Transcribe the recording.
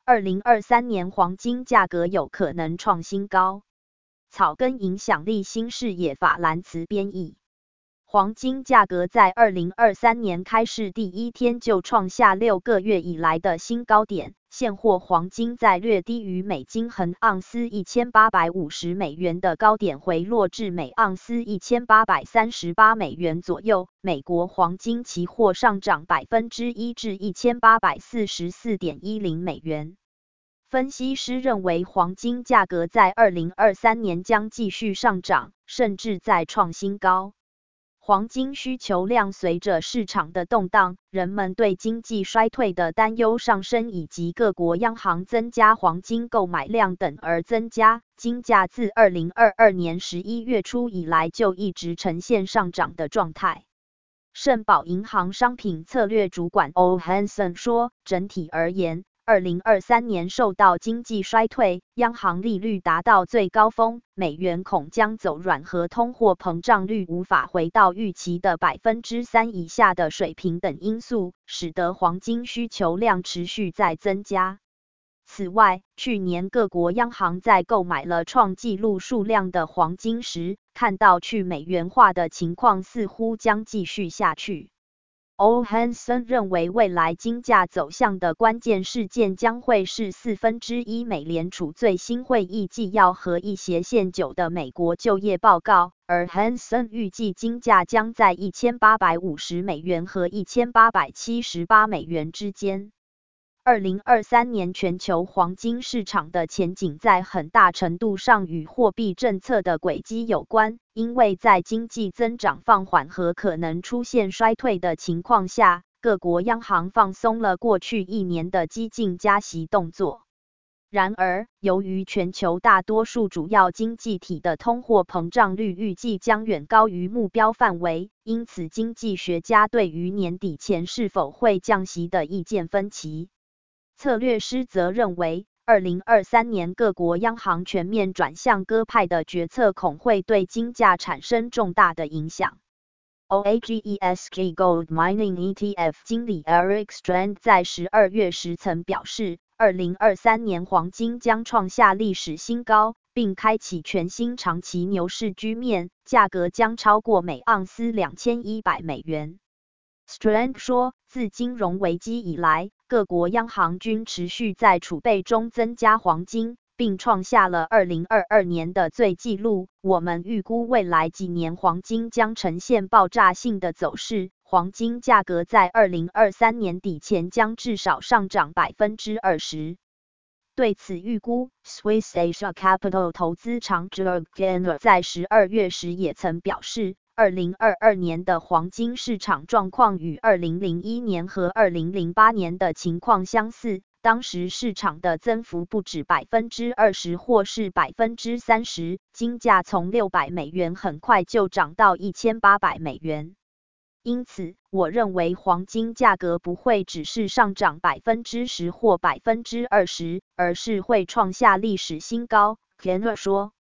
2023年黄金价格有可能创新高。草根影响力新视野法兰茨编译。黄金价格在2023年开市第一天就创下6个月以来的新高点，现货黄金在略低于美金横盎司1850美元的高点回落至每盎司1838美元左右。美国黄金期货上涨1%至1844.10美元。分析师认为黄金价格在2023年将继续上涨，甚至再创新高。黄金需求量随着市场的动荡，人们对经济衰退的担忧上升，以及各国央行增加黄金购买量等而增加，金价自2022年11月初以来就一直呈现上涨的状态。盛宝银行商品策略主管 O. Hanson 说，整体而言，2023年受到经济衰退、央行利率达到最高峰、美元恐将走软和通货膨胀率无法回到预期的3%以下的水平等因素，使得黄金需求量持续在增加。此外，去年各国央行在购买了创纪录数量的黄金时，看到去美元化的情况似乎将继续下去。O. Hanson 认为未来金价走向的关键事件将会是1/4美联储最新会议纪要和一斜线9的美国就业报告，而 Hanson 预计金价将在1850美元和1878美元之间。2023年全球黄金市场的前景在很大程度上与货币政策的轨迹有关，因为在经济增长放缓和可能出现衰退的情况下，各国央行放松了过去1年的激进加息动作。然而，由于全球大多数主要经济体的通货膨胀率预计将远高于目标范围，因此经济学家对于年底前是否会降息的意见分歧。策略师则认为，2023年各国央行全面转向鸽派的决策恐会对金价产生重大的影响。OAGESG Gold Mining ETF 经理 Eric Strand 在12月时曾表示，2023年黄金将创下历史新高，并开启全新长期牛市局面，价格将超过每盎司2100美元。Strand 说，自金融危机以来，各国央行均持续在储备中增加黄金，并创下了2022年的最纪录。我们预估未来几年黄金将呈现爆炸性的走势，黄金价格在2023年底前将至少上涨20%。对此预估 ，Swiss Asia Capital 投资长 Georg Gellner 在12月时也曾表示，2022年的黄金市场状况与2001年和2008年的情况相似，当时市场的增幅不止20%或是30%，金价从600美元很快就涨到1800美元。因此，我认为黄金价格不会只是上涨10%或20%，而是会创下历史新高，Gellner 说。